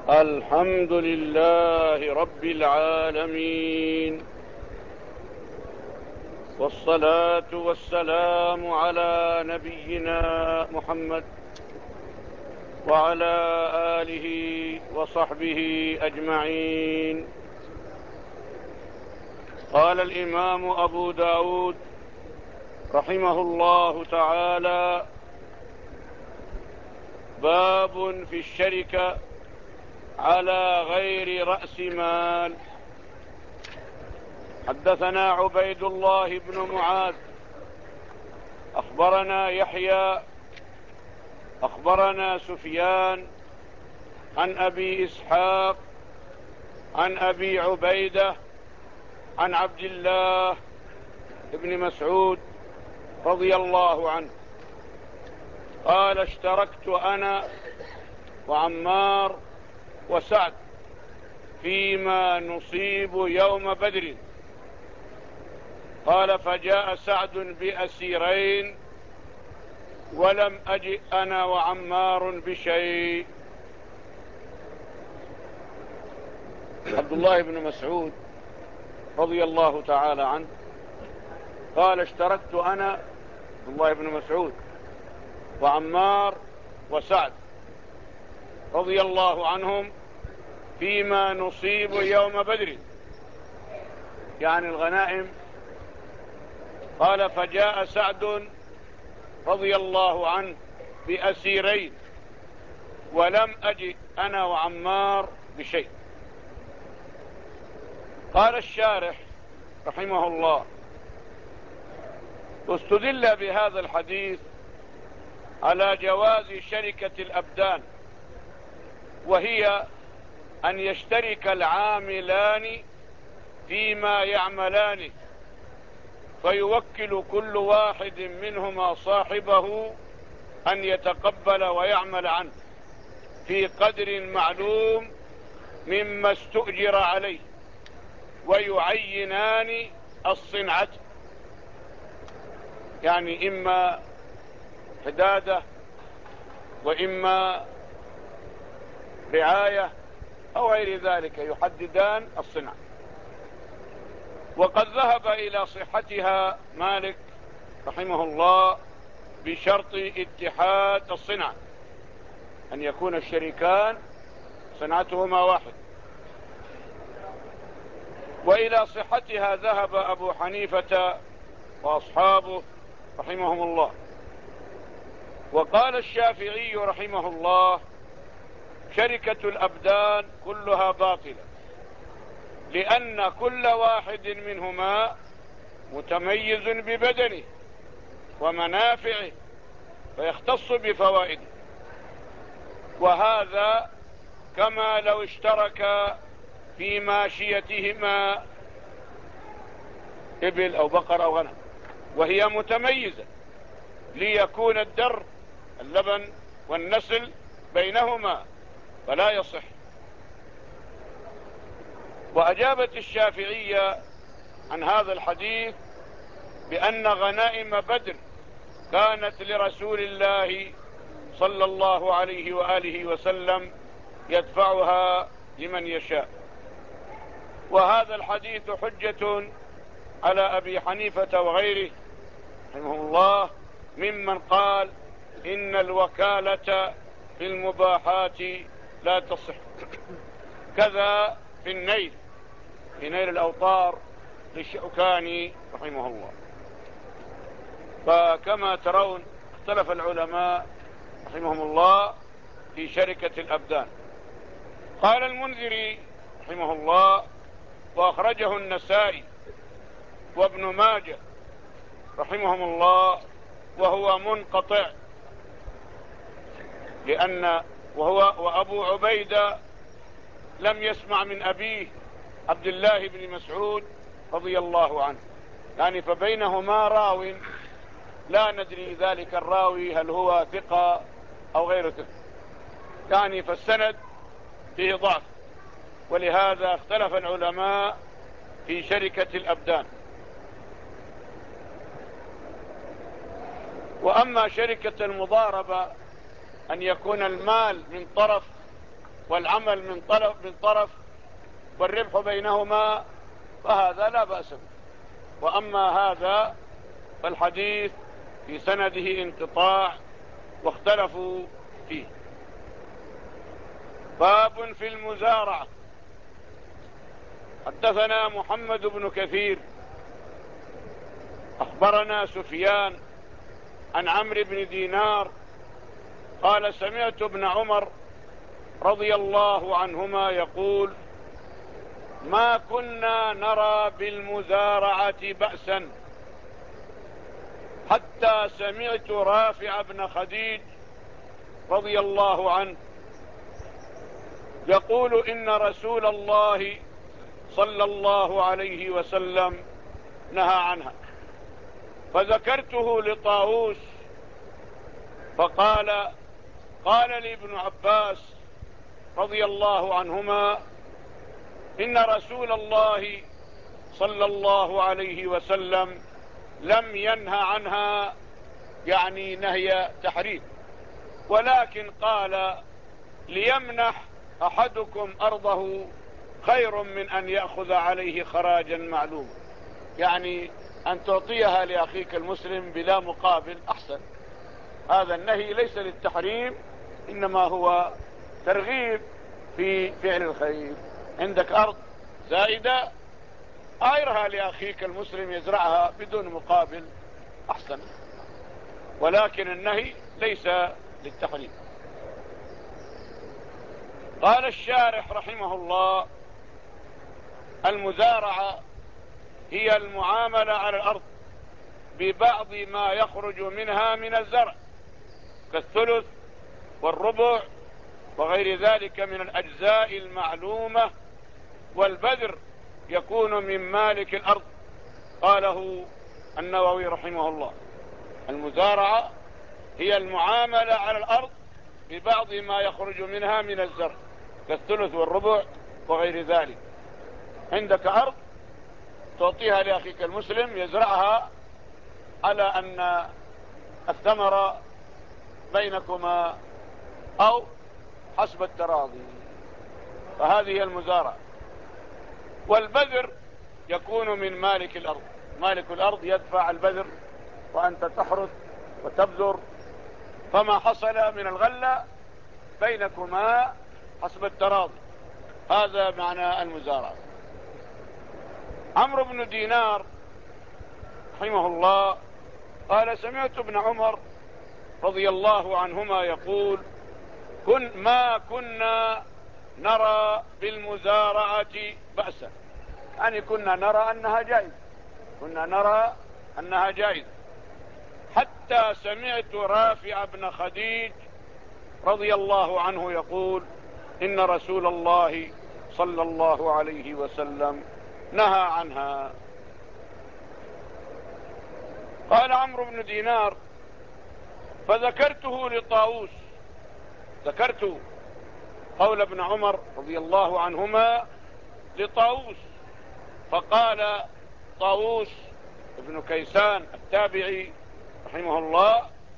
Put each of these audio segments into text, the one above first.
الحمد لله رب العالمين، والصلاة والسلام على نبينا محمد وعلى آله وصحبه أجمعين. قال الإمام أبو داود رحمه الله تعالى: باب في الشركة على غير رأس مال. حدثنا عبيد الله بن معاذ أخبرنا يحيى أخبرنا سفيان عن أبي إسحاق عن أبي عبيدة عن عبد الله بن مسعود رضي الله عنه قال: اشتركت أنا وعمار وسعد فيما نصيب يوم بدر. قال: فجاء سعد بأسيرين ولم أجئ أنا وعمار بشيء. عبد الله بن مسعود رضي الله تعالى عنه قال: اشتركت أنا عبد الله بن مسعود وعمار وسعد رضي الله عنهم فيما نصيب يوم بدر، يعني الغنائم. قال: فجاء سعد رضي الله عنه بأسيرين ولم أجئ أنا وعمار بشيء. قال الشارح رحمه الله: استدل بهذا الحديث على جواز شركة الأبدان، وهي أن يشترك العاملان فيما يعملان، فيوكل كل واحد منهما صاحبه أن يتقبل ويعمل عنه في قدر معلوم مما استؤجر عليه، ويعينان الصنعة، يعني إما حدادة وإما رعاية أو غير ذلك، يحددان الصنعة. وقد ذهب إلى صحتها مالك رحمه الله بشرط اتحاد الصنعة، أن يكون الشريكان صنعتهما واحد. وإلى صحتها ذهب أبو حنيفة وأصحابه رحمهم الله. وقال الشافعي رحمه الله: شركة الأبدان كلها باطلة، لأن كل واحد منهما متميز ببدنه ومنافعه فيختص بفوائده، وهذا كما لو اشترك في ماشيتهما إبل أو بقر أو غنم وهي متميزة، ليكون الدر اللبن والنسل بينهما، فلا يصح. وأجابت الشافعية عن هذا الحديث بأن غنائم بدر كانت لرسول الله صلى الله عليه وآله وسلم يدفعها لمن يشاء. وهذا الحديث حجة على أبي حنيفة وغيره رحمه الله ممن قال إن الوكالة في المباحات لا تصح. كذا في النيل، في نيل الأوطار للشوكاني رحمه الله. فكما ترون اختلف العلماء رحمهم الله في شركة الأبدان. قال المنذري رحمه الله: وأخرجه النسائي وابن ماجه رحمهم الله، وهو منقطع، وأبو عبيدة لم يسمع من أبيه عبد الله بن مسعود رضي الله عنه، يعني فبينهما راو لا ندري ذلك الراوي هل هو ثقة أو غير ثقة، يعني فالسند فيه ضعف. ولهذا اختلف العلماء في شركة الأبدان. وأما شركة المضاربة أن يكون المال من طرف والعمل من طرف والربح بينهما، فهذا لا بأس به. وأما هذا فالحديث في سنده انقطاع واختلفوا فيه. باب في المزارعة. حدثنا محمد بن كثير أخبرنا سفيان عن عمرو بن دينار قال سمعت ابن عمر رضي الله عنهما يقول ما كنا نرى بالمزارعة بأسا حتى سمعت رافع بن خديج رضي الله عنه يقول إن رسول الله صلى الله عليه وسلم نهى عنها، فذكرته لطاووس فقال قال لي ابن عباس رضي الله عنهما إن رسول الله صلى الله عليه وسلم لم ينهى عنها، يعني نهي تحريم، ولكن قال ليمنح أحدكم أرضه خير من أن يأخذ عليه خراجا معلوما، يعني أن تعطيها لأخيك المسلم بلا مقابل أحسن. هذا النهي ليس للتحريم، إنما هو ترغيب في فعل الخير. عندك أرض زائدة أعيرها لأخيك المسلم يزرعها بدون مقابل أحسن، ولكن النهي ليس للتحريم. قال الشارح رحمه الله المزارعة هي المعاملة على الأرض ببعض ما يخرج منها من الزرع كالثلث والربع وغير ذلك من الأجزاء المعلومة، والبذر يكون من مالك الأرض. قاله النووي رحمه الله المزارعة هي المعاملة على الأرض ببعض ما يخرج منها من الزرع كالثلث والربع وغير ذلك. عندك أرض تعطيها لأخيك المسلم يزرعها على أن الثمر بينكما أو حسب التراضي، فهذه المزارعة. والبذر يكون من مالك الأرض، مالك الأرض يدفع البذر وأنت تحرث وتبذر، فما حصل من الغلة بينكما حسب التراضي، هذا معنى المزارعة. عمرو بن دينار رحمه الله قال سمعت ابن عمر رضي الله عنهما يقول ما كنا نرى بالمزارعة بأسا، يعني كنا نرى أنها جائزة، كنا نرى أنها جائزة حتى سمعت رافع بن خديج رضي الله عنه يقول إن رسول الله صلى الله عليه وسلم نهى عنها. قال عمرو بن دينار فذكرته لطاووس، ذكرت قول ابن عمر رضي الله عنهما لطاووس، فقال طاووس ابن كيسان التابعي رحمه الله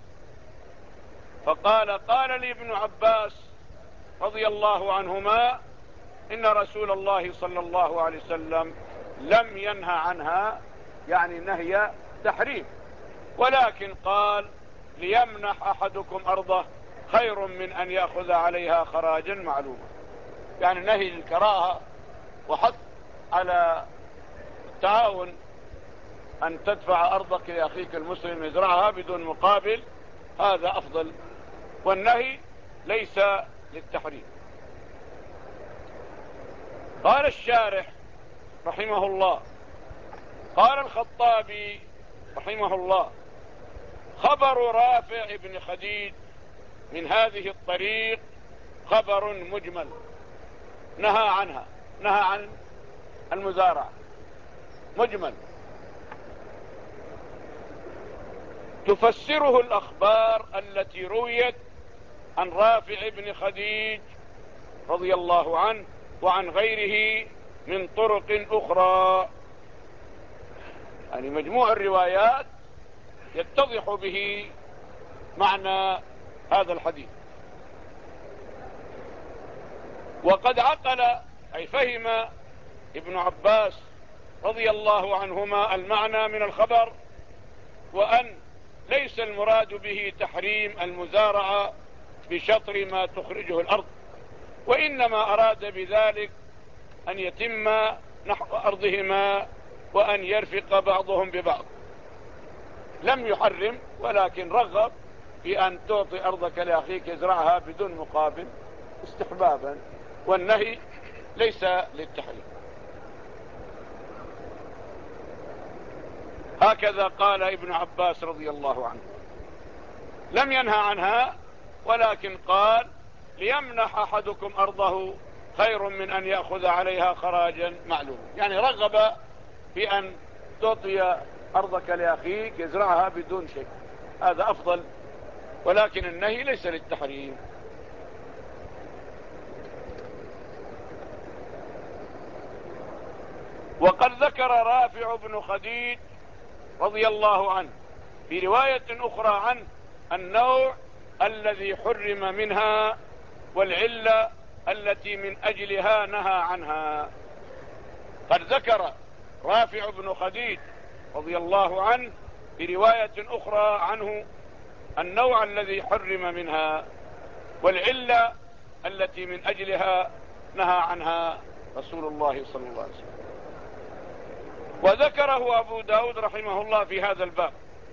فقال قال لي ابن عباس رضي الله عنهما إن رسول الله صلى الله عليه وسلم لم ينهى عنها، يعني نهي تحريم، ولكن قال ليمنح أحدكم أرضه خير من أن يأخذ عليها خراجا معلوما، يعني نهي للكراهة وحث على التعاون أن تدفع أرضك لأخيك المسلم يزرعها بدون مقابل، هذا أفضل، والنهي ليس للتحريم. قال الشارح رحمه الله قال الخطابي رحمه الله خبر رافع بن خديج من هذه الطريق خبر مجمل، نهى عنها، نهى عن المزارعة مجمل، تفسره الأخبار التي رويت عن رافع بن خديج رضي الله عنه وعن غيره من طرق أخرى، يعني مجموع الروايات يتضح به معنى هذا الحديث. وقد عقل أي فهم ابن عباس رضي الله عنهما المعنى من الخبر، وأن ليس المراد به تحريم المزارعة بشطر ما تخرجه الأرض، وإنما أراد بذلك أن يتم نحو أرضهما وأن يرفق بعضهم ببعض. لم يحرم، ولكن رغب في أن تعطي أرضك لأخيك يزرعها بدون مقابل استحبابا، والنهي ليس للتحريم. هكذا قال ابن عباس رضي الله عنه، لم ينهى عنها، ولكن قال ليمنح أحدكم أرضه خير من أن يأخذ عليها خراجا معلوما، يعني رغب في أن تعطي أرضك لأخيك يزرعها بدون شيء، هذا أفضل، ولكن النهي ليس للتحريم. وقد ذكر رافع بن خديج رضي الله عنه في رواية أخرى عنه النوع الذي حرم منها والعلة التي من أجلها نهى عنها. قد ذكر رافع بن خديج رضي الله عنه في رواية أخرى عنه النوع الذي حرم منها والعلة التي من أجلها نهى عنها رسول الله صلى الله عليه وسلم. وذكره أبو داود رحمه الله في هذا الباب.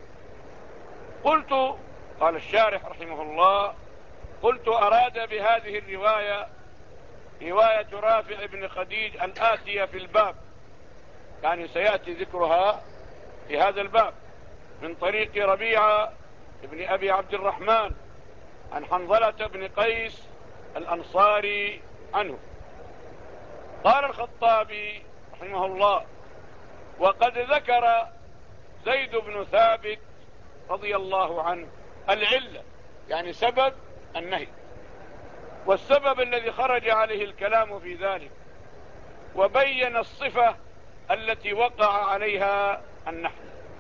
قلت، قال الشارح رحمه الله، قلت أراد بهذه الرواية رواية رافع بن خديج الآتية في الباب، يعني سيأتي ذكرها في هذا الباب، من طريق ربيعة ابن أبي عبد الرحمن عن حنظلة بن قيس الأنصاري عنه. قال الخطابي رحمه الله: وقد ذكر زيد بن ثابت رضي الله عنه العلة، يعني سبب النهي والسبب الذي خرج عليه الكلام في ذلك، وبين الصفة التي وقع عليها النهي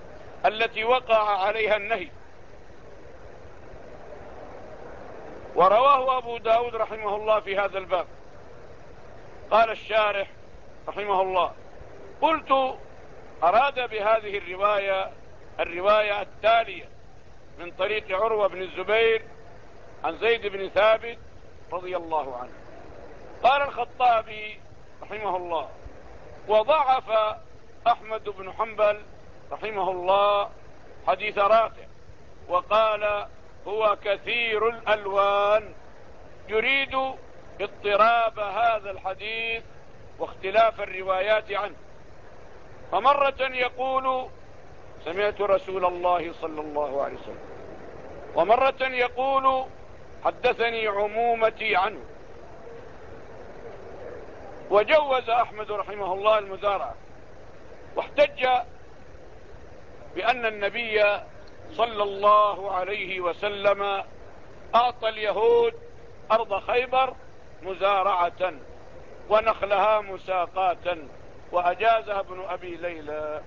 ورواه أبو داود رحمه الله في هذا الباب. قال الشارح رحمه الله: قلت أراد بهذه الرواية التالية من طريق عروة بن الزبير عن زيد بن ثابت رضي الله عنه. قال الخطابي رحمه الله: وضعف أحمد بن حنبل رحمه الله حديث رافع، وقال هو كثير الألوان، يريد اضطراب هذا الحديث واختلاف الروايات عنه، فمرة يقول سمعت رسول الله صلى الله عليه وسلم، ومرة يقول حدثني عمومتي عنه. وجوز أحمد رحمه الله المزارعة، واحتج بأن النبي صلى الله عليه وسلم أعطى اليهود أرض خيبر مزارعة ونخلها مساقات، وأجازها ابن أبي ليلى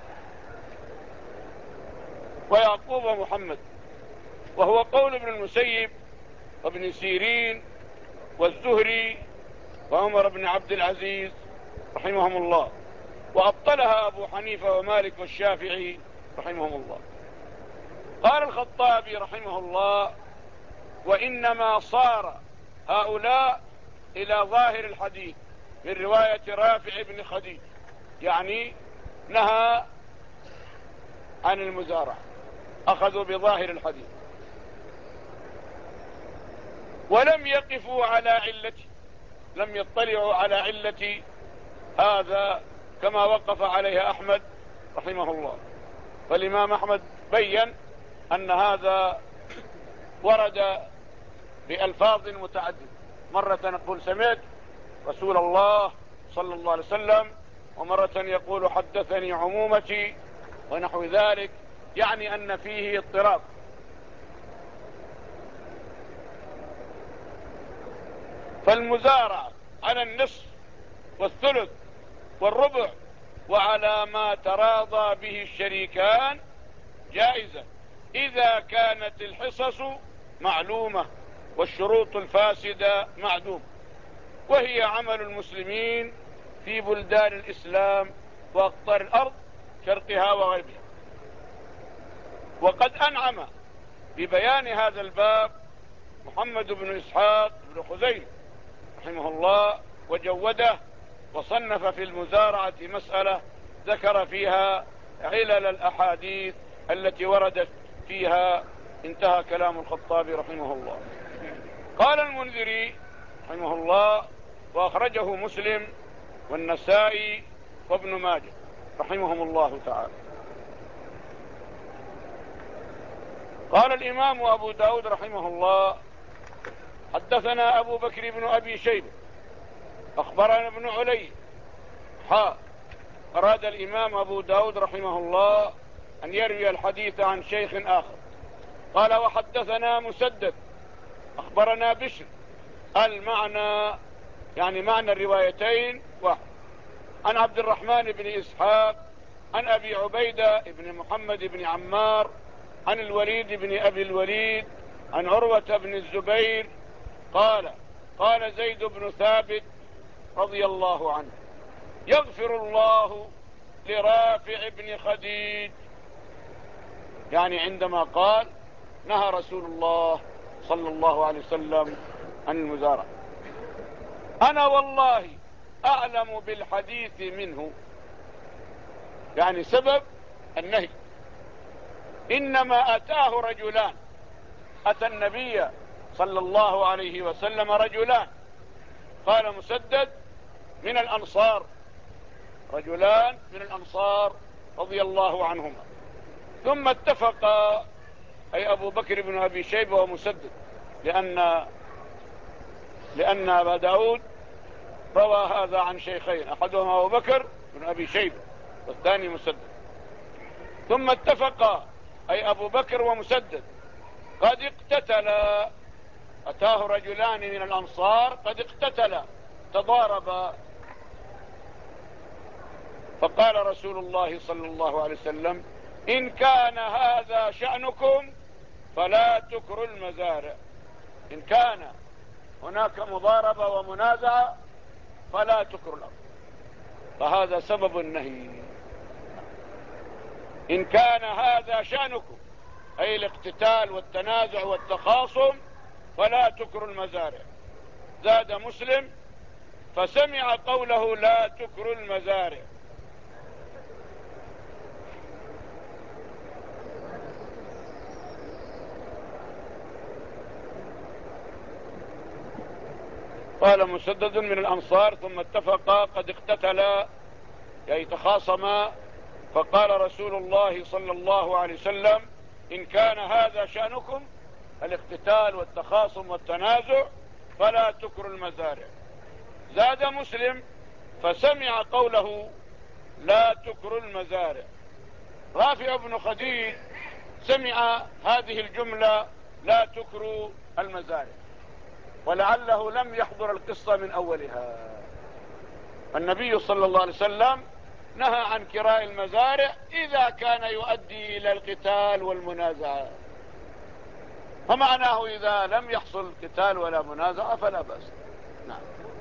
ويعقوب محمد، وهو قول ابن المسيب وابن سيرين والزهري وعمر بن عبد العزيز رحمهم الله، وأبطلها أبو حنيفة ومالك والشافعي رحمهم الله. قال الخطابي رحمه الله: وإنما صار هؤلاء إلى ظاهر الحديث من رواية رافع بن خديج، يعني نهى عن المزارع، أخذوا بظاهر الحديث ولم يقفوا على علته، لم يطلعوا على علة هذا كما وقف عليها أحمد رحمه الله. فالإمام أحمد بيّن أن هذا ورد بألفاظ متعددة، مرة نقول سمعت رسول الله صلى الله عليه وسلم، ومرة يقول حدثني عمومتي ونحو ذلك، يعني أن فيه اضطراب. فالمزارع على النصف والثلث والربع وعلى ما تراضى به الشريكان جائزة إذا كانت الحصص معلومة والشروط الفاسدة معدوم. وهي عمل المسلمين في بلدان الإسلام وأقطار الأرض شرقها وغربها. وقد أنعم ببيان هذا الباب محمد بن إسحاق بن خزيمة رحمه الله وجوده، وصنف في المزارعة مسألة ذكر فيها علل الأحاديث التي وردت فيها. انتهى كلام الخطابي رحمه الله. قال المنذري رحمه الله: وأخرجه مسلم والنسائي وابن ماجه رحمهم الله تعالى. قال الإمام أبو داود رحمه الله: حدثنا أبو بكر بن أبي شيبة أخبرنا ابن علي. أراد الإمام أبو داود رحمه الله أن يروي الحديث عن شيخ آخر. قال: وحدثنا مسدد أخبرنا بشر. المعنى يعني معنى الروايتين واحد. عن عبد الرحمن بن إسحاق عن أبي عبيدة بن محمد بن عمار عن الوليد بن أبي الوليد عن عروة بن الزبير قال: قال زيد بن ثابت رضي الله عنه: يغفر الله لرافع بن خديج. يعني عندما قال نهى رسول الله صلى الله عليه وسلم عن المزارع. أنا والله أعلم بالحديث منه، يعني سبب النهي. إنما أتاه رجلان، أتى النبي صلى الله عليه وسلم رجلان، قال مسدد من الأنصار، رجلان من الأنصار رضي الله عنهما. ثم اتفقا، أي أبو بكر بن أبي شيبة ومسدد، لأن أبا داود روى هذا عن شيخين، أحدهما أبو بكر بن أبي شيبة والثاني مسدد. ثم اتفقا، أي أبو بكر ومسدد، قد اقتتلا، أتاه رجلان من الأنصار قد اقتتلا تضاربا. فقال رسول الله صلى الله عليه وسلم: إن كان هذا شأنكم فلا تكروا المزارع. إن كان هناك مضاربة ومنازعة فلا تكروا الأرض. فهذا سبب النهي. إن كان هذا شأنكم، أي الاقتتال والتنازع والتخاصم، فلا تكروا المزارع. زاد مسلم: فسمع قوله لا تكروا المزارع. قال مسدد من الأنصار ثم اتفقا قد اقتتلا، يعني تخاصما. فقال رسول الله صلى الله عليه وسلم: إن كان هذا شأنكم، الاقتتال والتخاصم والتنازع، فلا تكروا المزارع. زاد مسلم: فسمع قوله لا تكروا المزارع. رافع بن خديج سمع هذه الجملة لا تكروا المزارع، ولعله لم يحضر القصة من أولها. النبي صلى الله عليه وسلم نهى عن كراء المزارع إذا كان يؤدي إلى القتال والمنازعة، فمعناه إذا لم يحصل قتال ولا منازعة فلا بأس. نعم.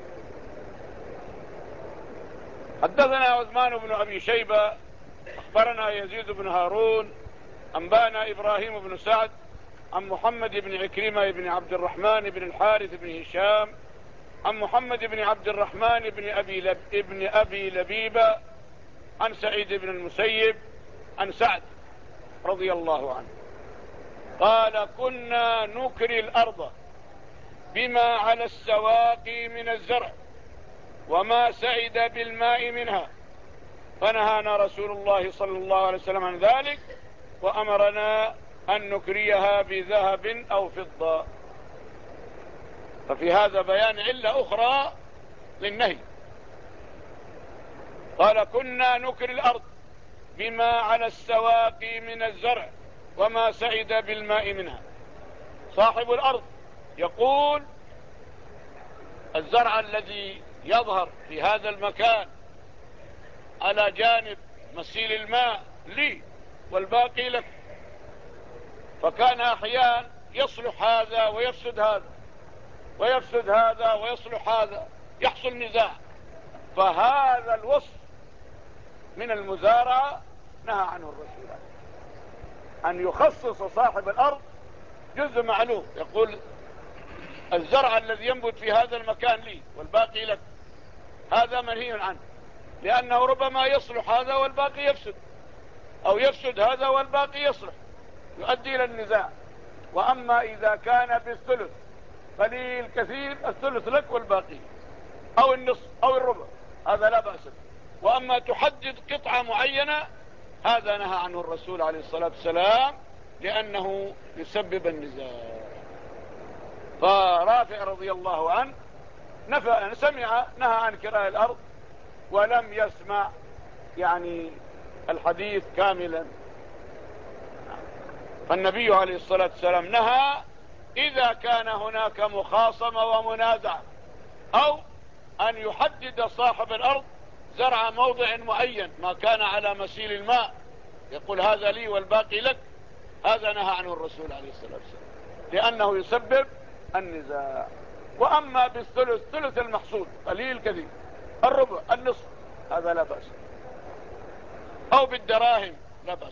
حدثنا عثمان بن أبي شيبة أخبرنا يزيد بن هارون أنبانا إبراهيم بن سعد عن محمد بن عكرمة بن عبد الرحمن بن الحارث بن هشام عن محمد بن عبد الرحمن بن أبي لبيبة عن سعيد بن المسيب عن سعد رضي الله عنه قال: كنا نكري الأرض بما على السواقي من الزرع وما سعد بالماء منها، فنهانا رسول الله صلى الله عليه وسلم عن ذلك، وأمرنا أن نكريها بذهب أو فضة. ففي هذا بيان علة أخرى للنهي. قال: كنا نكري الأرض بما على السواقي من الزرع وما سعد بالماء منها. صاحب الأرض يقول: الزرع الذي يظهر في هذا المكان على جانب مسيل الماء لي والباقي لك. فكان أحيان يصلح هذا ويفسد هذا، ويفسد هذا ويصلح هذا، يحصل نزاع. فهذا الوصف من المزارعة نهى عنه الرسول أن يخصص صاحب الأرض جزء معلوم، يقول الزرع الذي ينبت في هذا المكان لي والباقي لك، هذا منهي عنه، لأنه ربما يصلح هذا والباقي يفسد، أو يفسد هذا والباقي يصلح، يؤدي إلى النزاع. وأما إذا كان بالثلث قليل كثير، الثلث لك والباقي، أو النصف أو الربع، هذا لا بأس به. وأما تحدد قطعة معينة، هذا نهى عنه الرسول عليه الصلاة والسلام، لأنه يسبب النزاع. فرافع رضي الله عنه نهى عن كراء الأرض، ولم يسمع يعني الحديث كاملا. فالنبي عليه الصلاة والسلام نهى إذا كان هناك مخاصمة ومنازعة، أو أن يحدد صاحب الأرض زرع موضع معين ما كان على مسيل الماء، يقول هذا لي والباقي لك، هذا نهى عنه الرسول عليه الصلاة والسلام، لأنه يسبب النزاع. وأما بالثلث، ثلث المحصول قليل كثير، الربع، النصف، هذا لا بأس، أو بالدراهم لا بأس.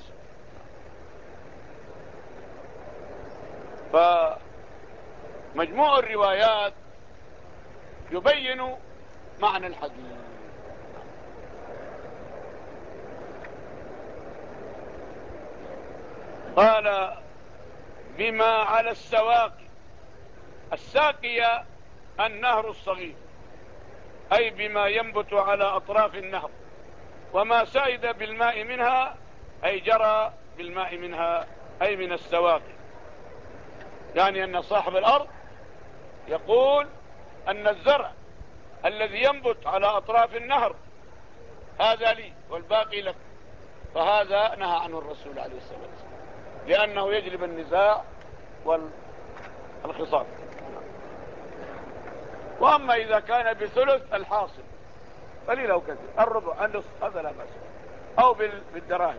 فمجموع الروايات يبين معنى الحديث. قال بما على السواقي. الساقية النهر الصغير، أي بما ينبت على أطراف النهر، وما سائد بالماء منها أي جرى بالماء منها، أي من السواقي. يعني أن صاحب الأرض يقول أن الزرع الذي ينبت على أطراف النهر هذا لي والباقي لك، فهذا نهى عنه الرسول عليه الصلاة والسلام، لأنه يجلب النزاع والخصام. وأما إذا كان بثلث الحاصل قليل أو كثير، الربع، النصف، هذا لا بأس، أو بالدراهم.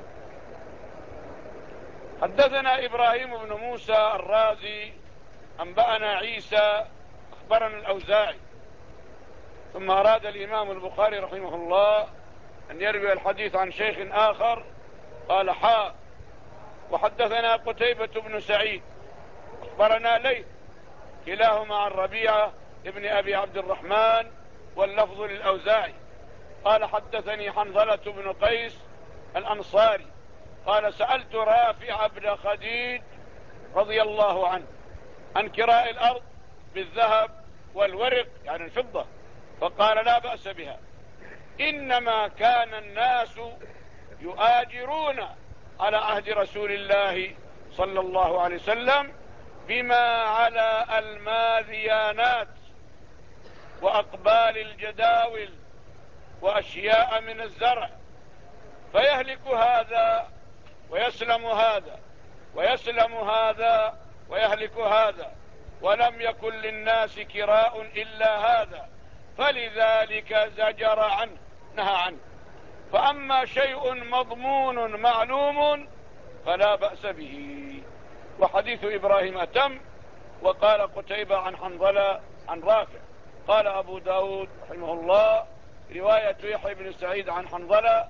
حدثنا إبراهيم بن موسى الرازي أنبأنا عيسى أخبرنا الأوزاعي. ثم أراد الإمام البخاري رحمه الله أن يروي الحديث عن شيخ آخر، قال حاء وحدثنا قتيبة بن سعيد أخبرنا ليث، كلاهما عن ربيعة ابن أبي عبد الرحمن، واللفظ للأوزاعي، قال حدثني حنظلة بن قيس الأنصاري قال سألت رافع بن خديج رضي الله عنه عن كراء الأرض بالذهب والورق، يعني الفضة، فقال لا بأس بها، إنما كان الناس يؤاجرون على عهد رسول الله صلى الله عليه وسلم بما على الماذيانات وأقبال الجداول وأشياء من الزرع، فيهلك هذا ويسلم هذا، ويسلم هذا ويهلك هذا، ولم يكن للناس كراء إلا هذا، فلذلك زجر عنه، نهى عنه. فأما شيء مضمون معلوم فلا بأس به. وحديث إبراهيم أتم. وقال قتيبة عن حنظلة عن رافع. قال أبو داود رحمه الله رواية يحيى بن سعيد عن حنظلة.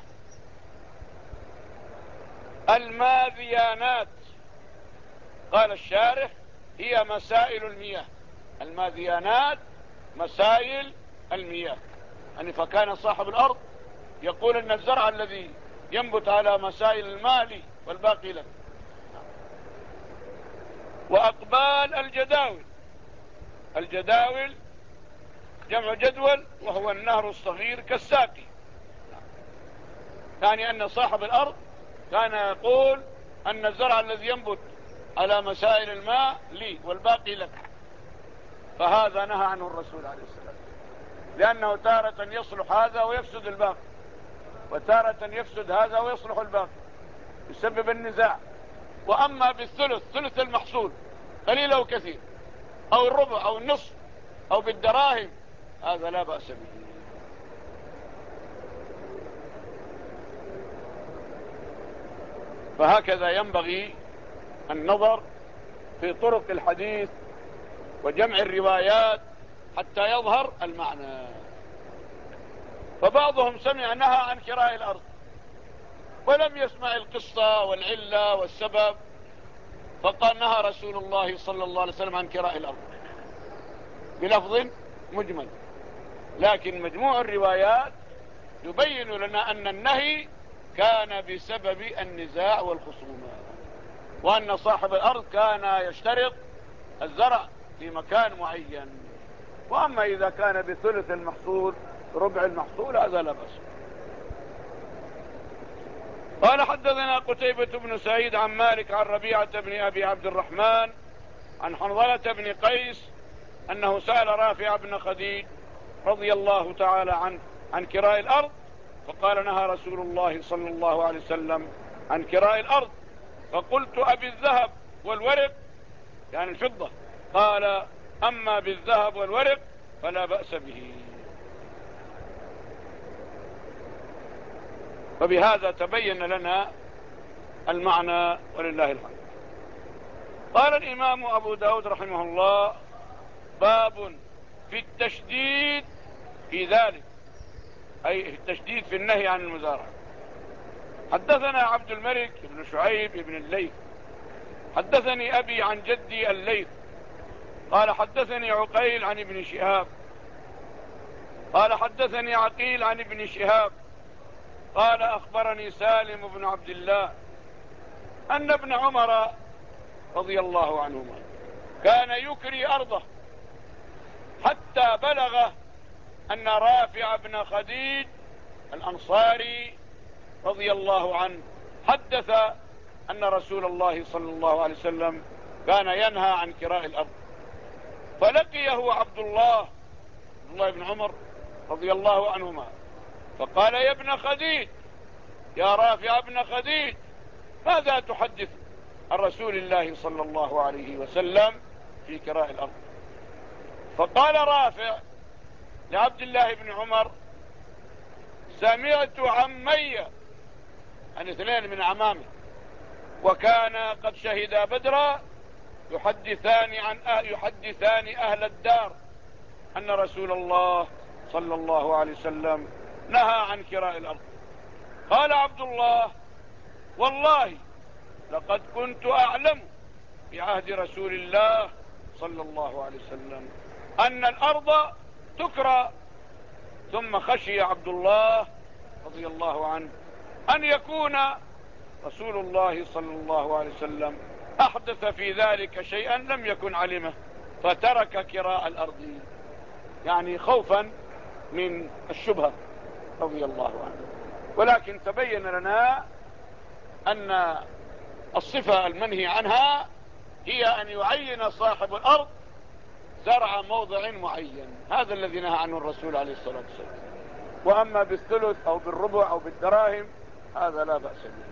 الماذيانات، قال الشارح هي مسائل المياه. الماذيانات مسائل المياه، يعني فكان صاحب الأرض يقول أن الزرع الذي ينبت على مسائل الماء والباقي لك. وأقبال الجداول، الجداول جمع جدول، وهو النهر الصغير كالساقي، يعني أن صاحب الأرض كان يقول أن الزرع الذي ينبت على مسائل الماء لي والباقي لك، فهذا نهى عنه الرسول عليه السلام، لأنه تارة يصلح هذا ويفسد الباقي، وتارة يفسد هذا ويصلح الباقي، يسبب النزاع. وأما بالثلث، ثلث المحصول قليل أو كثير، أو الربع أو النصف، أو بالدراهم، هذا لا بأس به. فهكذا ينبغي النظر في طرق الحديث وجمع الروايات حتى يظهر المعنى. فبعضهم سمع نهى عن كراء الأرض ولم يسمع القصة والعلة والسبب، فقال نهى رسول الله صلى الله عليه وسلم عن كراء الأرض بلفظ مجمل، لكن مجموع الروايات يبين لنا أن النهي كان بسبب النزاع والخصومات، وأن صاحب الأرض كان يشترط الزرع في مكان معين، وأما إذا كان بثلث المحصول ربع المحصول هذا لا بأس. قال حدثنا قتيبة بن سعيد عن مالك عن ربيعة بن أبي عبد الرحمن عن حنظلة بن قيس أنه سأل رافع بن خديج رضي الله تعالى عنه عن كراء الأرض، فقال نهى رسول الله صلى الله عليه وسلم عن كراء الأرض، فقلت أبي الذهب والورق يعني الفضة؟ قال أما بالذهب والورق فلا بأس به. وبهذا تبين لنا المعنى ولله الحمد. قال الإمام أبو داود رحمه الله باب في التشديد في ذلك، أي التشديد في النهي عن المزارعة. حدثنا عبد الملك بن شعيب بن الليث حدثني أبي عن جدي الليث قال حدثني عقيل عن ابن شهاب قال حدثني عقيل عن ابن شهاب قال أخبرني سالم بن عبد الله أن ابن عمر رضي الله عنهما كان يكري أرضه حتى بلغ أن رافع بن خديج الأنصاري رضي الله عنه حدث أن رسول الله صلى الله عليه وسلم كان ينهى عن كراء الأرض، فلقيه عبد الله بن عمر رضي الله عنهما فقال يا ابن خديج، يا رافع بن خديج، ماذا تحدث عن رسول الله صلى الله عليه وسلم في كراء الأرض؟ فقال رافع لعبد الله بن عمر سمعت عمي، عن اثنين من عمامه وكان قد شهدا بدرا يحدثان أهل الدار أن رسول الله صلى الله عليه وسلم نهى عن كراء الأرض. قال عبد الله والله لقد كنت أعلم في عهد رسول الله صلى الله عليه وسلم أن الأرض تكرى. ثم خشي عبد الله رضي الله عنه أن يكون رسول الله صلى الله عليه وسلم أحدث في ذلك شيئا لم يكن علمه فترك كراء الأرض، يعني خوفا من الشبهة رضي الله عنه. ولكن تبين لنا أن الصفة المنهي عنها هي أن يعين صاحب الأرض زرع موضع معين، هذا الذي نهى عنه الرسول عليه الصلاة والسلام. وأما بالثلث أو بالربع أو بالدراهم هذا لا بأس به،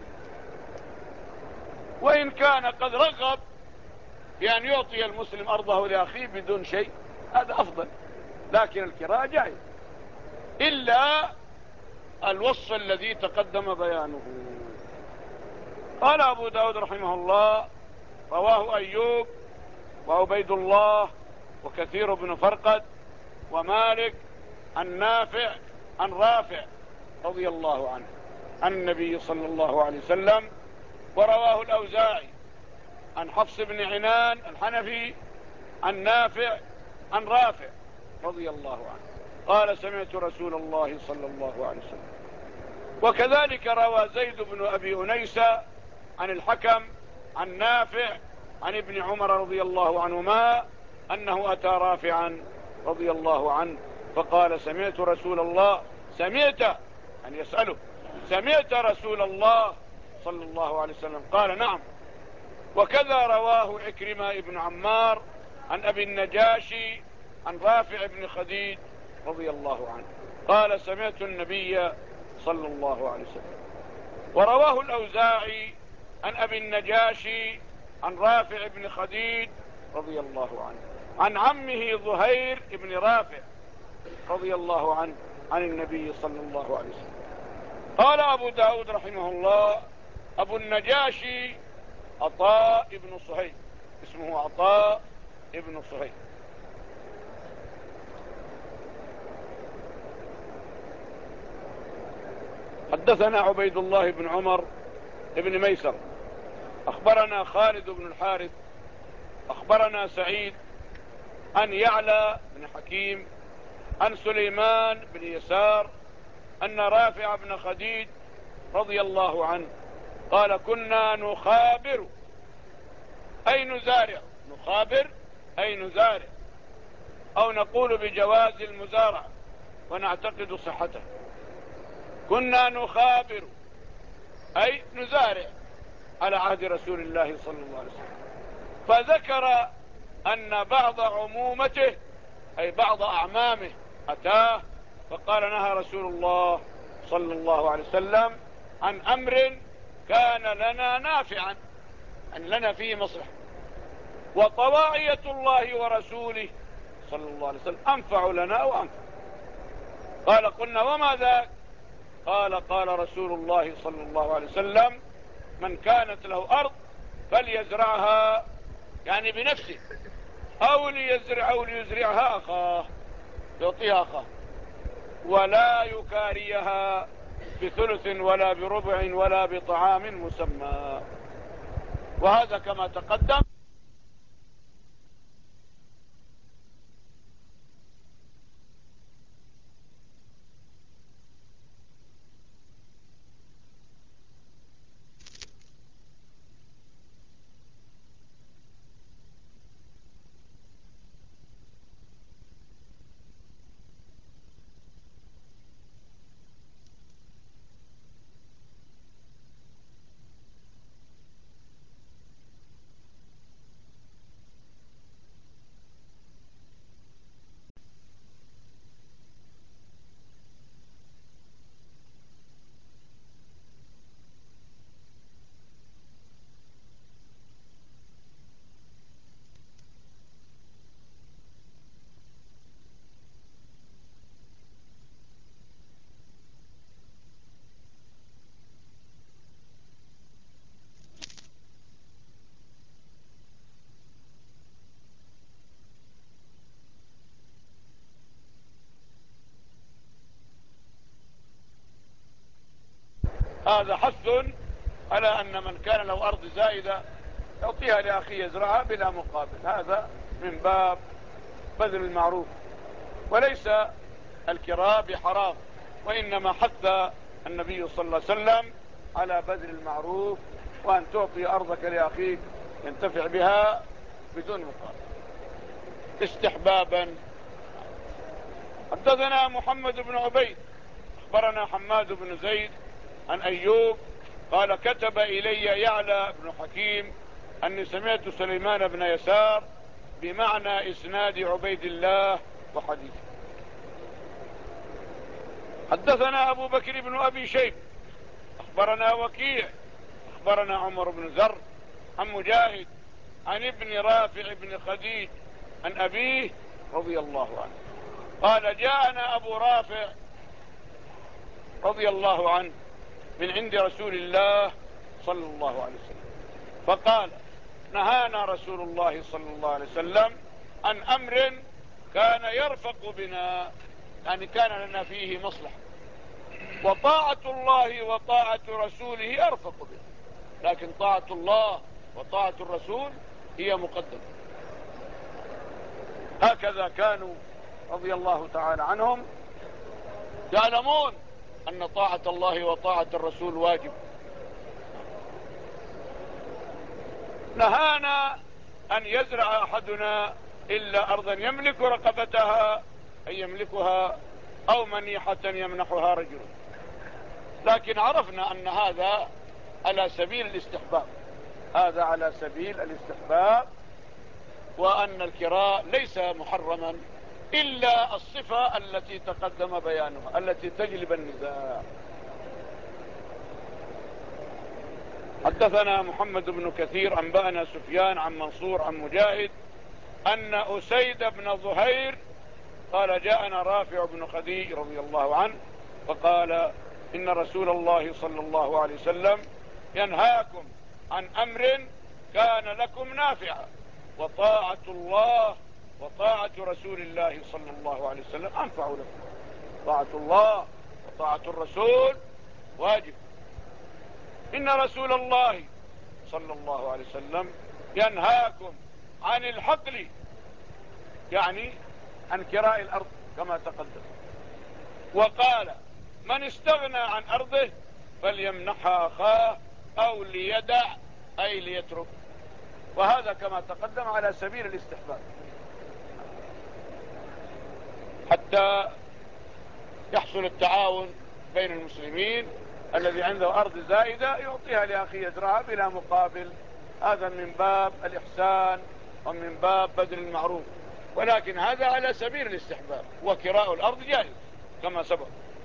وإن كان قد رغب بأن يعطي المسلم أرضه لأخيه بدون شيء هذا أفضل، لكن الكراء جائز إلا الوصف الذي تقدم بيانه. قال أبو داود رحمه الله رواه أيوب وعبيد الله وكثير بن فرقد ومالك عن نافع عن رافع رضي الله عنه عن النبي صلى الله عليه وسلم، ورواه الأوزاعي عن حفص بن عنان الحنفي عن نافع عن رافع رضي الله عنه قال سمعت رسول الله صلى الله عليه وسلم. وكذلك روى زيد بن أبي أنيسة عن الحكم عن نافع عن ابن عمر رضي الله عنهما أنه أتى رافعا رضي الله عنه فقال سمعت رسول الله، سمعت أن يسأله سمعت رسول الله صلى الله عليه وسلم؟ قال نعم. وكذا رواه عكرمة ابن عمار عن أبي النجاشي عن رافع بن خديج رضي الله عنه قال سمعت النبي صلى الله عليه وسلم. ورواه الأوزاعي عن أبي النجاشي عن رافع بن خديج رضي الله عنه عن عمه ظهير بن رافع رضي الله عنه عن النبي صلى الله عليه وسلم. قال أبو داود رحمه الله أبو النجاشي عطاء بن صهيب، اسمه عطاء بن صهيب. حدثنا عبيد الله بن عمر بن ميسر أخبرنا خالد بن الحارث أخبرنا سعيد عن يعلى بن حكيم عن سليمان بن يسار أن رافع بن خديج رضي الله عنه قال كنا نخابر أي نزارع، نخابر أي نزارع، أو نقول بجواز المزارع ونعتقد صحته. كنا نخابر أي نزارع على عهد رسول الله صلى الله عليه وسلم، فذكر أن بعض عمومته أي بعض أعمامه أتاه فقال نهى رسول الله صلى الله عليه وسلم عن أمر كان لنا نافعا، أن لنا فيه مصلحة، وطواعية الله ورسوله صلى الله عليه وسلم أنفع لنا وأنفع. قال قلنا وما ذاك؟ قال رسول الله صلى الله عليه وسلم من كانت له أرض فليزرعها، يعني بنفسه، أو ليزرعها أخاه، يعطيها أخاه، ولا يكاريها بثلث ولا بربع ولا بطعام مسمى. وهذا كما تقدم. هذا حث على أن من كان له أرض زائدة يعطيها لأخيه يزرعها بلا مقابل، هذا من باب بذل المعروف، وليس الكراء بحرام، وإنما حث النبي صلى الله عليه وسلم على بذل المعروف، وأن تعطي أرضك لأخيك ينتفع بها بدون مقابل استحبابا. حدثنا محمد بن عبيد أخبرنا حماد بن زيد عن أيوب قال كتب إلي يعلى بن حكيم أني سمعت سليمان بن يسار بمعنى إسناد عبيد الله وحديثه. حدثنا أبو بكر بن أبي شيب أخبرنا وكيع أخبرنا عمر بن زر عن مجاهد عن ابن رافع بن خديج عن أبيه رضي الله عنه قال جاءنا أبو رافع رضي الله عنه من عند رسول الله صلى الله عليه وسلم فقال نهانا رسول الله صلى الله عليه وسلم عن أمر كان يرفق بنا، يعني كان لنا فيه مصلحة، وطاعة الله وطاعة رسوله أرفق بنا، لكن طاعة الله وطاعة الرسول هي مقدمة. هكذا كانوا رضي الله تعالى عنهم يعلمون أن طاعة الله وطاعة الرسول واجب. نهانا أن يزرع أحدنا إلا أرضا يملك رقبتها أي يملكها أو منيحة يمنحها رجل، لكن عرفنا أن هذا على سبيل الاستحباب، هذا على سبيل الاستحباب، وأن الكراء ليس محرما إلا الصفة التي تقدم بيانها التي تجلب النزاع. حدثنا محمد بن كثير أنبأنا سفيان عن منصور عن مجاهد أن أسيد بن ظهير قال جاءنا رافع بن خديج رضي الله عنه فقال إن رسول الله صلى الله عليه وسلم ينهاكم عن أمر كان لكم نافعا، وطاعة الله وطاعة رسول الله صلى الله عليه وسلم أنفع لكم. طاعة الله وطاعة الرسول واجب. إن رسول الله صلى الله عليه وسلم ينهاكم عن الحقل، يعني عن كراء الأرض كما تقدم، وقال من استغنى عن أرضه فليمنحها أخاه أو ليدع أي ليترك، وهذا كما تقدم على سبيل الاستحباب، حتى يحصل التعاون بين المسلمين. الذي عنده أرض زائدة يعطيها لأخيه يزرعها بلا مقابل، هذا من باب الإحسان ومن باب بذل المعروف، ولكن هذا على سبيل الاستحباب، وكراء الأرض جائز كما سبق.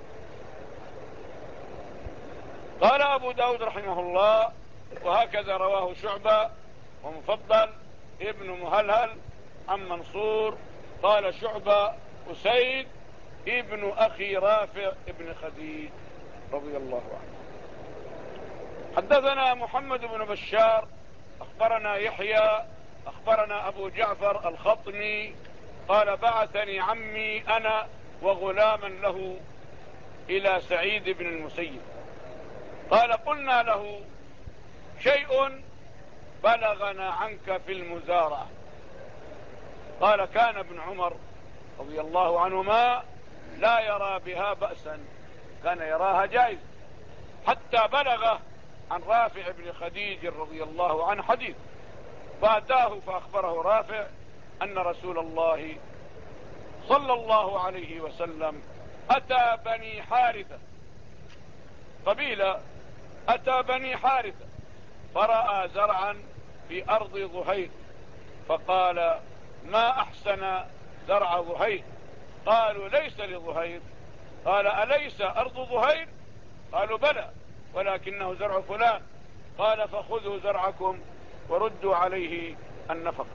قال أبو داود رحمه الله: وهكذا رواه شعبة ومفضل ابن مهلهل عن منصور قال شعبة: أسيد ابن أخي رافع ابن خديج رضي الله عنه. حدثنا محمد بن بشار أخبرنا يحيى أخبرنا أبو جعفر الخطمي قال: بعثني عمي أنا وغلاما له إلى سعيد بن المسيب، قال: قلنا له: شيء بلغنا عنك في المزارعة. قال: كان ابن عمر رضي الله عنهما لا يرى بها بأسا، كان يراها جائز، حتى بلغ عن رافع بن خديج رضي الله عنه حديث، فأتاه فأخبره رافع أن رسول الله صلى الله عليه وسلم أتى بني حارثة، قبيلة أتى بني حارثة، فرأى زرعا في أرض ظهير، فقال: ما أحسن زرع ظهير. قالوا: ليس لظهير. قال: أليس أرض ظهير؟ قالوا: بلى، ولكنه زرع فلان. قال: فخذوا زرعكم وردوا عليه النفقة.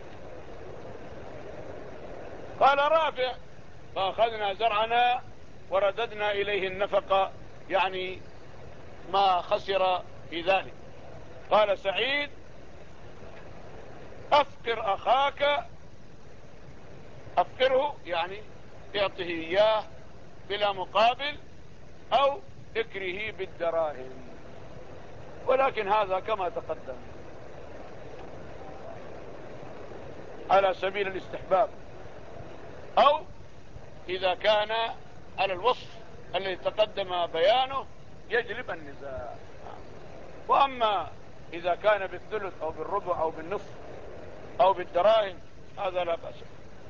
قال رافع: فأخذنا زرعنا ورددنا إليه النفقة، يعني ما خسر في ذلك. قال سعيد: أفقر أخاك، أفقره يعني اعطه إياه بلا مقابل، أو اكره بالدراهم، ولكن هذا كما تقدم على سبيل الاستحباب، أو إذا كان على الوصف الذي تقدم بيانه يجلب النزاع. وأما إذا كان بالثلث أو بالربع أو بالنصف أو بالدراهم هذا لا بأس.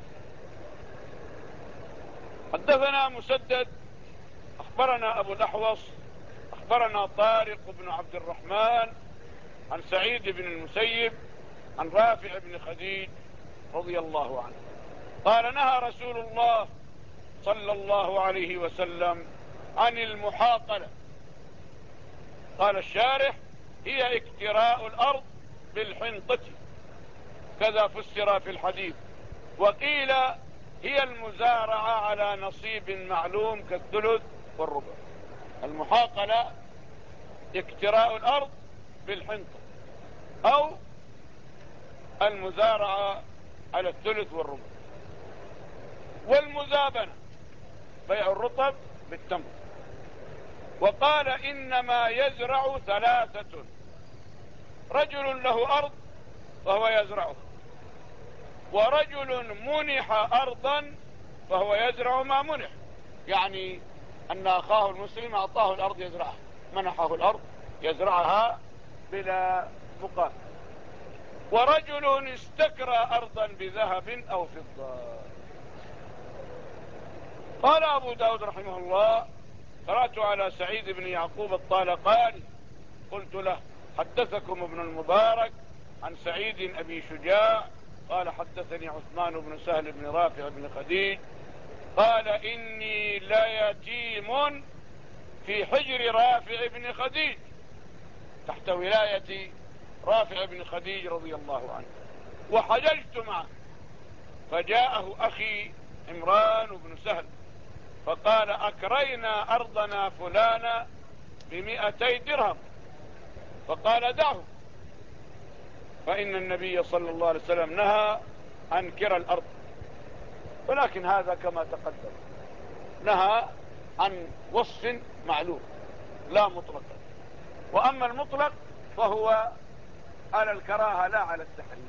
حدثنا مسدد أخبرنا أبو الأحوص أخبرنا طارق بن عبد الرحمن عن سعيد بن المسيب عن رافع بن خديج رضي الله عنه قال: نهى رسول الله صلى الله عليه وسلم عن المحاقلة. قال الشارح: هي اكتراء الأرض بالحنطة، كذا فسر في الحديث. وقيل هي المزارعة على نصيب معلوم كالثلث والربع. المحاقلة اكتراء الأرض بالحنطة، أو المزارعة على الثلث والربع. والمزابنة بيع الرطب بالتمر. وقال: إنما يزرع ثلاثة: رجل له أرض فهو يزرعها، ورجل منح أرضا فهو يزرع ما منح، يعني أن أخاه المسلم أعطاه الأرض يزرعها، منحه الأرض يزرعها بلا مقابل. ورجل استكرى أرضا بذهب أو فضة. قال أبو داود رحمه الله: قرأت على سعيد بن يعقوب الطالقاني قلت له: حدثكم ابن المبارك عن سعيد أبي شجاع قال: حدثني عثمان بن سهل بن رافع بن خديج قال: إني ليتيم في حجر رافع بن خديج، تحت ولاية رافع بن خديج رضي الله عنه، وحججت معه، فجاءه أخي عمران بن سهل فقال: أكرينا أرضنا فلانا ب200 درهم. فقال: دعه، فإن النبي صلى الله عليه وسلم نهى عن كرى الأرض. ولكن هذا كما تقدم نهى عن وصف معلوم، لا مطلقا. وأما المطلق فهو على الكراهة لا على التحريم.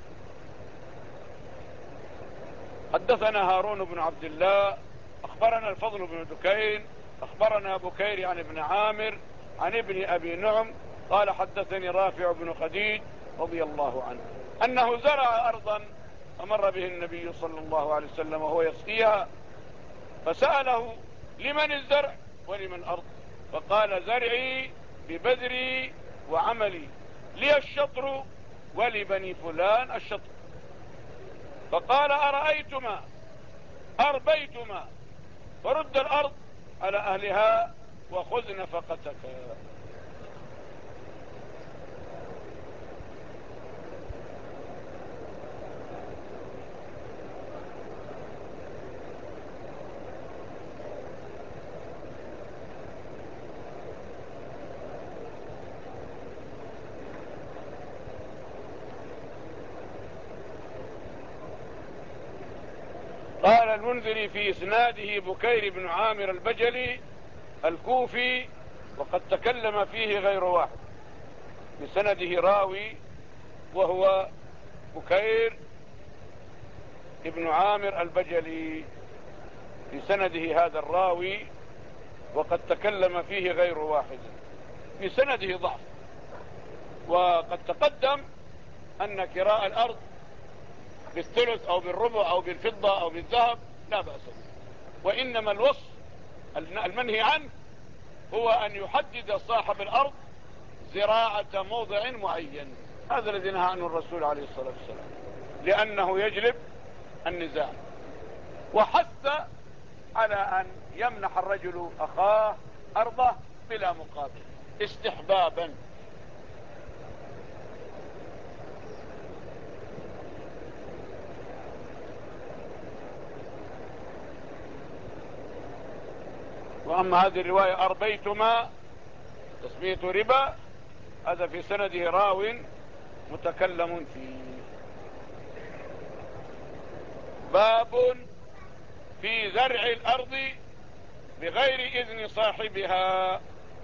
حدثنا هارون بن عبد الله أخبرنا الفضل بن دكين أخبرنا بكير عن ابن عامر عن ابن أبي نعم قال حدثني رافع بن خديج رضي الله عنه أنه زرع أرضا فمر به النبي صلى الله عليه وسلم وهو يسقيها فسأله لمن الزرع ولمن الأرض؟ فقال زرعي ببذري وعملي، لي الشطر ولبني فلان الشطر. فقال أرأيتما أربيتما فرد الأرض على أهلها وخذ نفقتك. قال المنذري في إسناده بكير بن عامر البجلي الكوفي وقد تكلم فيه غير واحد، بسنده راوي وهو بكير ابن عامر البجلي، في سنده هذا الراوي وقد تكلم فيه غير واحد، في سنده ضعف. وقد تقدم أن كراء الأرض بالثلث أو بالربع أو بالفضة أو بالذهب لا بأس به، وإنما الوصف المنهي عنه هو أن يحدد صاحب الأرض زراعة موضع معين. هذا الذي نهى عنه الرسول عليه الصلاة والسلام، لأنه يجلب النزاع. وحث على أن يمنح الرجل أخاه أرضه بلا مقابل استحبابا. وأما هذه الرواية أربيتما تسمية ربا، هذا في سنده راو متكلم فيه. باب في زرع الأرض بغير إذن صاحبها.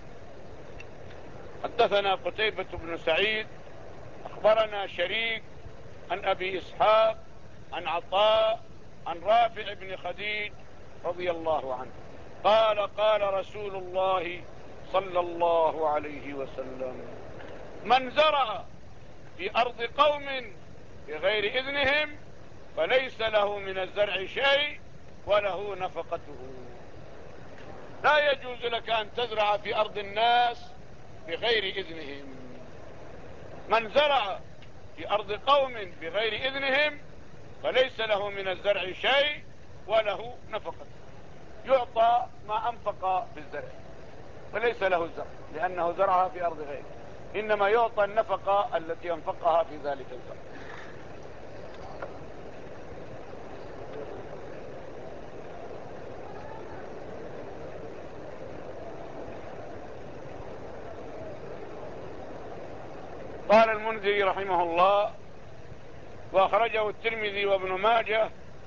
حدثنا قتيبة بن سعيد أخبرنا شريك عن أبي إسحاق عن عطاء عن رافع بن خديج رضي الله عنه قال قال رسول الله صلى الله عليه وسلم من زرع في أرض قوم بغير إذنهم فليس له من الزرع شيء وله نفقته. لا يجوز لك أن تزرع في أرض الناس بغير إذنهم. من زرع في أرض قوم بغير إذنهم فليس له من الزرع شيء وله نفقته، يعطى ما أنفق في الزرع، فليس له الزرع لأنه زرعها في أرض غيره، إنما يعطى النفقة التي أنفقها في ذلك الزرع. قال المنذري رحمه الله وأخرجه الترمذي وابن ماجه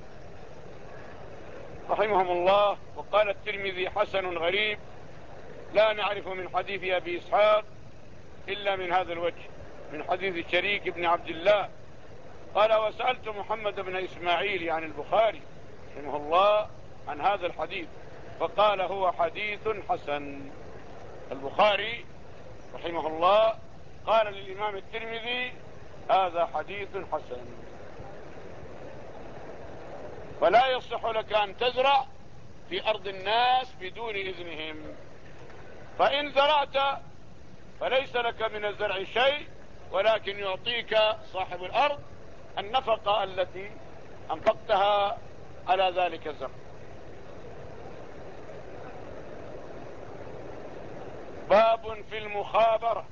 رحمهم الله، وقال الترمذي حسن غريب لا نعرف من حديث أبي إسحاق إلا من هذا الوجه، من حديث شريك بن عبد الله. قال وسألت محمد بن إسماعيل عن البخاري رحمه الله عن هذا الحديث فقال هو حديث حسن. البخاري رحمه الله قال للإمام الترمذي هذا حديث حسن. فلا يصح لك أن تزرع في أرض الناس بدون إذنهم، فإن زرعت فليس لك من الزرع شيء، ولكن يعطيك صاحب الأرض النفقة التي أنفقتها على ذلك الزرع. باب في المخابرة.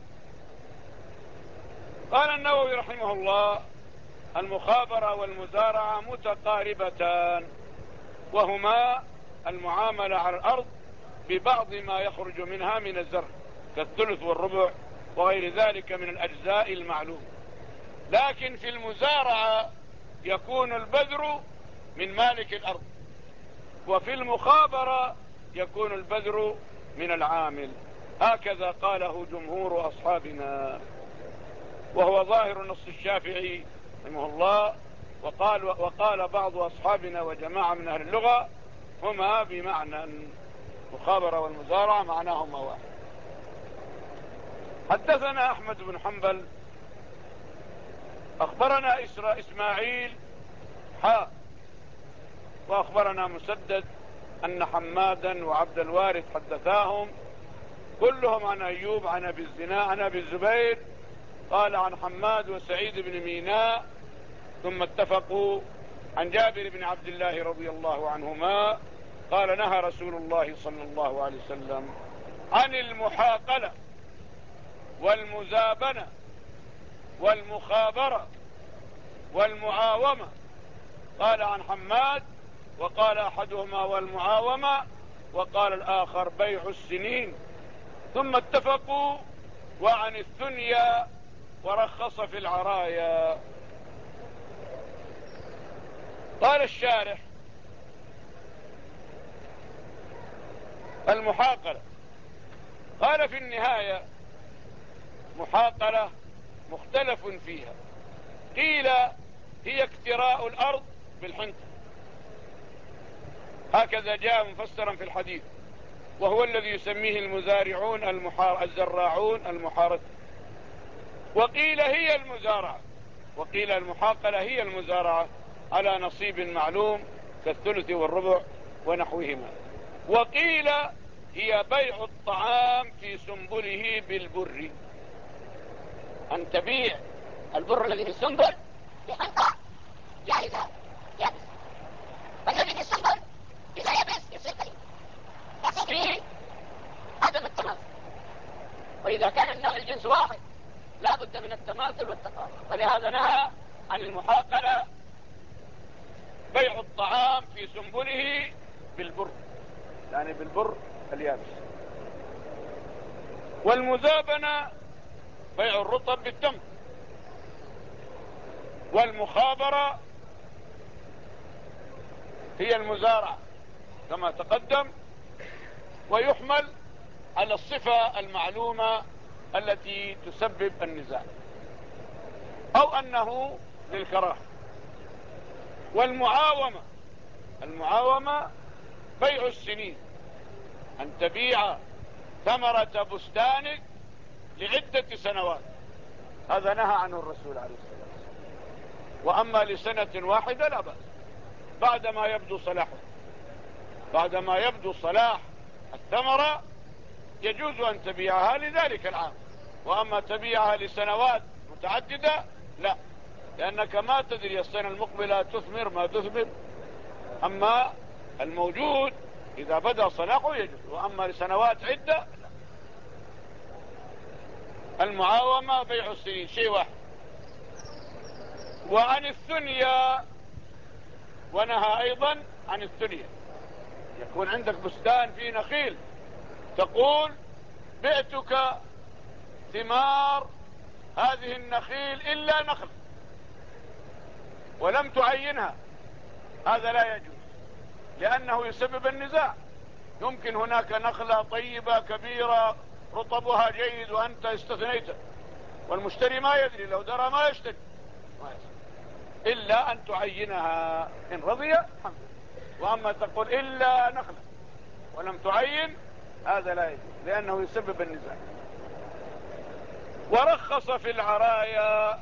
قال النووي رحمه الله المخابرة والمزارعة متقاربتان، وهما المعاملة على الأرض ببعض ما يخرج منها من الزرع كالثلث والربع وغير ذلك من الأجزاء المعلومة، لكن في المزارعة يكون البذر من مالك الأرض، وفي المخابرة يكون البذر من العامل. هكذا قاله جمهور أصحابنا، وهو ظاهر نص الشافعي رحمه الله. وقال بعض أصحابنا وجماعة من أهل اللغة هما بمعنى المخابرة والمزارعة معناهما واحد. حدثنا أحمد بن حنبل أخبرنا إسماعيل وأخبرنا مسدد أن حمادا وعبد الوارث حدثاهم كلهم عن أيوب عن أبي عن أبي الزبير قال عن حماد وسعيد بن ميناء ثم اتفقوا عن جابر بن عبد الله رضي الله عنهما قال نهى رسول الله صلى الله عليه وسلم عن المحاقلة والمزابنة والمخابرة والمعاومة. قال عن حماد وقال أحدهما والمعاومة وقال الآخر بيع السنين. ثم اتفقوا وعن الثنيا ورخص في العرايا. قال الشارح المحاقلة قال في النهاية محاقلة مختلف فيها، قيل هي اكتراء الأرض بالحنطة، هكذا جاء مفسرا في الحديث، وهو الذي يسميه المزارعون الزراعون المحارثة. وقيل هي المزارعة، وقيل المحاقلة هي المزارعة على نصيب معلوم كالثلث والربع ونحوهما. وقيل هي بيع الطعام في سنبله بالبر، أن تبيع البر الذي في السنبل بحنطة جاهزة يابس، والذي في السنبل إذا يبس يصير طيب، يصير فيه عدم التماثل. وإذا كان الجنس واحد لا بد من التماثل والتقارب، ولهذا نهى عن المحاقلة بيع الطعام في سنبله بالبر، يعني بالبر اليابس. والمزابنة بيع الرطب بالتمر. والمخابرة هي المزارعة كما تقدم، ويحمل على الصفة المعلومة التي تسبب النزاع أو أنه للكراهة. والمعاومة بيع السنين، أن تبيع ثمرة بستانك لعدة سنوات، هذا نهى عنه الرسول عليه الصلاة والسلام. وأما لسنة واحدة لا بأس، بعدما يبدو صلاح الثمرة يجوز أن تبيعها لذلك العام. وأما تبيعها لسنوات متعددة لا، لأنك ما تدري السنة المقبلة تثمر ما تثمر. أما الموجود إذا بدأ صلاحه يجوز، وأما لسنوات عدة لا. المعاومة بيع السنين شيء واحد. وعن الثنيا، ونهى أيضا عن الثنيا، يكون عندك بستان فيه نخيل تقول بعتك ثمار هذه النخيل إلا نخل ولم تعينها، هذا لا يجوز، لأنه يسبب النزاع. يمكن هناك نخلة طيبة كبيرة رطبها جيد وأنت استثنيته، والمشتري ما يدري، لو درى ما يشتري، إلا أن تعينها، إن رضي الحمد لله. وأما تقول إلا نخلة ولم تعين، هذا لا يجوز، لأنه يسبب النزاع. ورخص في العرايا.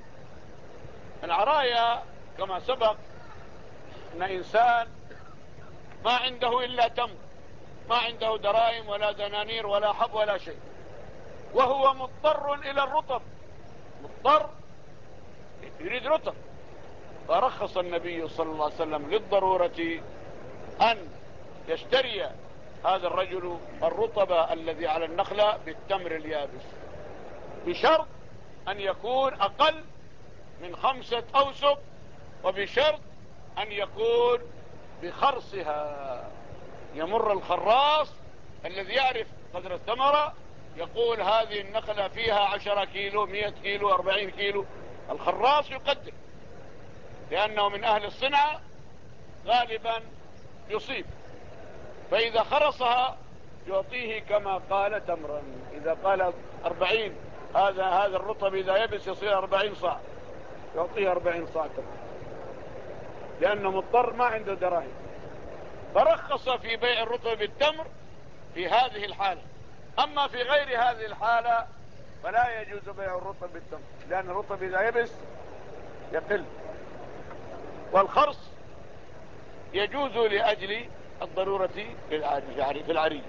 العرايا كما سبق أن إنسان ما عنده إلا تمر، ما عنده دراهم ولا دنانير ولا حب ولا شيء، وهو مضطر إلى الرطب، مضطر يريد رطب، فرخص النبي صلى الله عليه وسلم للضرورة أن يشتري هذا الرجل الرطب الذي على النخلة بالتمر اليابس، بشرط أن يكون أقل من 5 أوسق، وبشرط أن يكون بخرصها. يمر الخراص الذي يعرف قدر الثمرة يقول هذه النخلة فيها 10 كيلو 100 كيلو 40 كيلو، الخراص يقدر، لأنه من أهل الصنعة غالبا يصيب. فإذا خرصها يعطيه كما قال تمرا. إذا قال 40، هذا الرطب إذا يبس يصير 40 صاع، يعطيه 40 صاع تمر، لأنه مضطر ما عنده دراهم. فرخص في بيع الرطب بالتمر في هذه الحالة. أما في غير هذه الحالة فلا يجوز بيع الرطب بالتمر، لأن الرطب إذا يبس يقل. والخرص يجوز لأجل الضرورة في العري.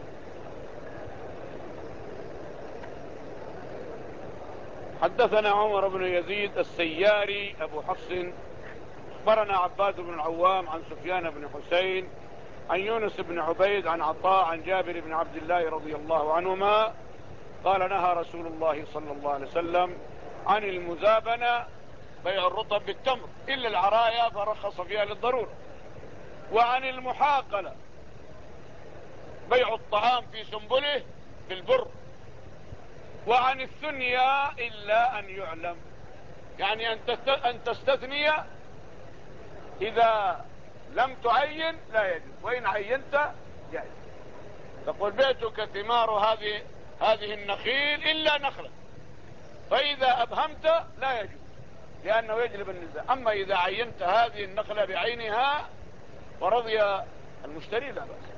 حدثنا عمر بن يزيد السياري أبو حفص أخبرنا عباد بن العوام عن سفيان بن حسين عن يونس بن عبيد عن عطاء عن جابر بن عبد الله رضي الله عنهما قال نهى رسول الله صلى الله عليه وسلم عن المزابنة بيع الرطب بالتمر إلا العرايا فرخص فيها للضرورة، وعن المحاقلة بيع الطعام في سنبله بالبر، وعن الثنيا إلا أن يعلم، يعني أن تستثني إذا لم تعين لا يجوز، وإن عينت جائز. تقول بيتك ثمار هذه النخيل إلا نخلة، فإذا أبهمت لا يجوز لأنه يجلب النزاع. أما إذا عينت هذه النخلة بعينها ورضي المشتري لا بأس.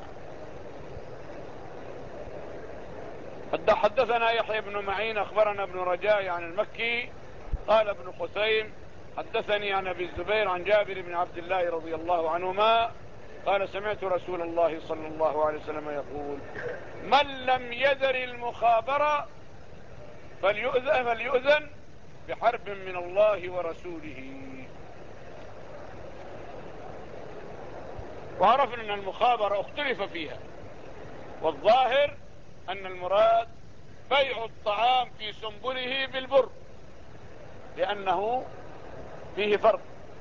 حدثنا يحيى بن معين أخبرنا ابن رجاء عن المكي قال ابن خثيم حدثني عن أبي الزبير عن جابر بن عبد الله رضي الله عنهما قال سمعت رسول الله صلى الله عليه وسلم يقول من لم يذر المخابرة فليؤذن بحرب من الله ورسوله. وعرفنا أن المخابرة اختلف فيها، والظاهر أن المراد بيع الطعام في سنبله بالبر، لأنه فيه فرق.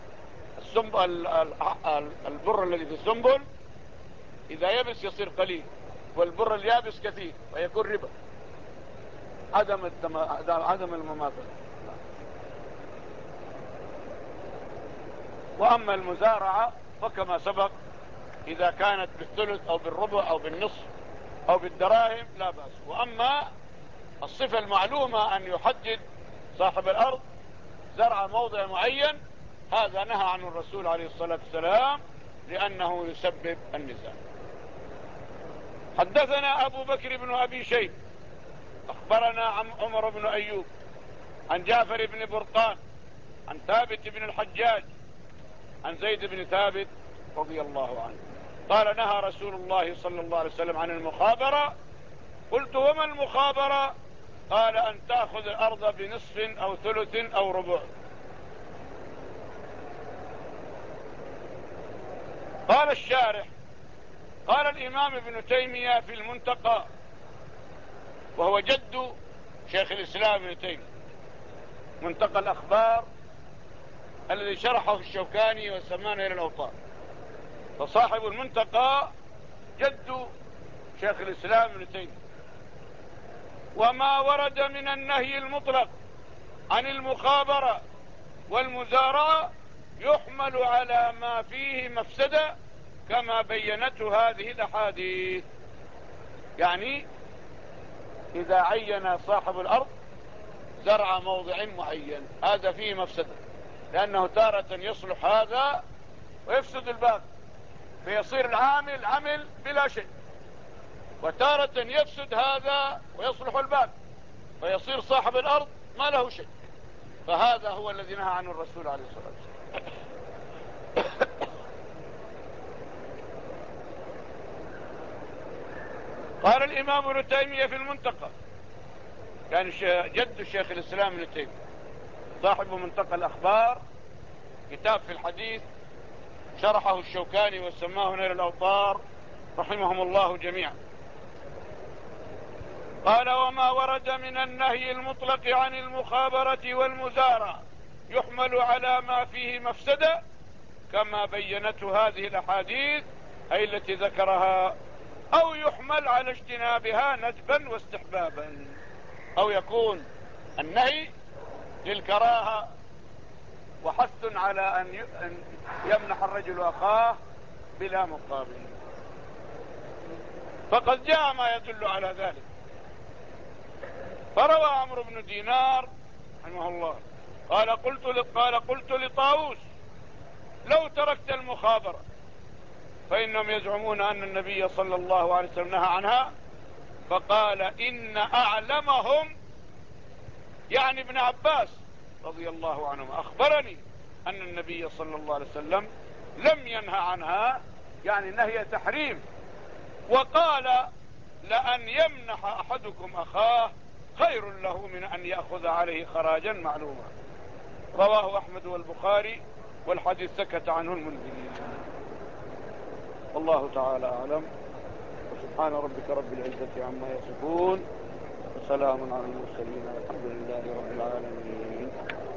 البر الذي في السنبل إذا يبس يصير قليل، والبر اليابس كثير ويكون ربا. عدم المماثلة. وأما المزارعة فكما سبق إذا كانت بالثلث أو بالربع أو بالنصف أو بالدراهم لا بأس. وأما الصفة المعلومة أن يحدد صاحب الأرض زرع موضع معين، هذا نهى عنه الرسول عليه الصلاة والسلام لأنه يسبب النزاع. حدثنا أبو بكر بن أبي شيبة أخبرنا عمر بن أيوب عن جعفر بن برقان عن ثابت بن الحجاج عن زيد بن ثابت رضي الله عنه قال نهى رسول الله صلى الله عليه وسلم عن المخابرة. قلت وما المخابرة؟ قال أن تأخذ الأرض بنصف أو ثلث أو ربع. قال الشارح قال الإمام ابن تيمية في المنتقى، وهو جد شيخ الإسلام ابن تيمية، منتقى الأخبار الذي شرحه الشوكاني وسماه إلى الأوطار، فصاحب المنتقى جد شيخ الإسلام ابن تيمية. وما ورد من النهي المطلق عن المخابرة والمزارعة يحمل على ما فيه مفسدة كما بينته هذه الأحاديث. يعني إذا عين صاحب الأرض زرع موضع معين هذا فيه مفسدة، لأنه تارة يصلح هذا ويفسد الباقي فيصير العامل عمل بلا شيء، وتارة يفسد هذا ويصلح الباقي فيصير صاحب الأرض ما له شيء. فهذا هو الذي نهى عنه الرسول عليه الصلاة والسلام. قال الإمام ابن تيمية في المنتقى، كان جد الشيخ الإسلام ابن تيمية صاحب منتقى الأخبار، كتاب في الحديث شرحه الشوكاني وسماه نيل الأوطار رحمهم الله جميعا. قال وما ورد من النهي المطلق عن المخابرة والمزارعة يحمل على ما فيه مفسدة كما بينته هذه الأحاديث أي التي ذكرها، أو يحمل على اجتنابها ندبا واستحبابا، أو يكون النهي للكراهة وحث على أن يمنح الرجل أخاه بلا مقابل. فقد جاء ما يدل على ذلك. فروى عمرو بن دينار رحمه الله قال قلت لطاووس لو تركت المخابرة، فإنهم يزعمون أن النبي صلى الله عليه وسلم نهى عنها، فقال إن أعلمهم يعني ابن عباس رضي الله عنهما أخبرني أن النبي صلى الله عليه وسلم لم ينهى عنها، يعني نهي تحريم. وقال لأن يمنح أحدكم أخاه خير له من أن يأخذ عليه خراجا معلوما. رواه أحمد والبخاري، والحديث سكت عنه المنذري. والله تعالى أعلم، وسبحان ربك رب العزة عما يصفون، وسلام على المرسلين، والحمد لله رب العالمين.